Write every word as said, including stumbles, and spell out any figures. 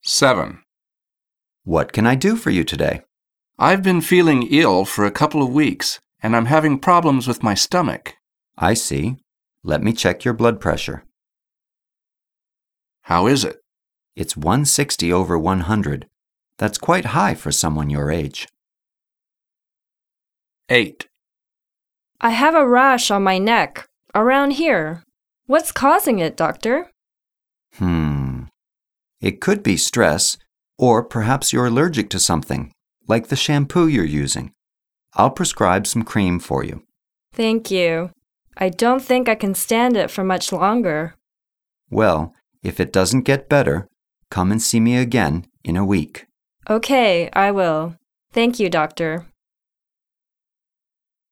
seven. What can I do for you today? I've been feeling ill for a couple of weeks, and I'm having problems with my stomach. I see. Let me check your blood pressure. How is it? It's one sixty over one hundred. That's quite high for someone your age. eight. I have a rash on my neck, around here. What's causing it, doctor? Hmm. It could be stress, or perhaps you're allergic to something, like the shampoo you're using. I'll prescribe some cream for you. Thank you. I don't think I can stand it for much longer. Well, if it doesn't get better, come and see me again in a week. Okay, I will. Thank you, doctor.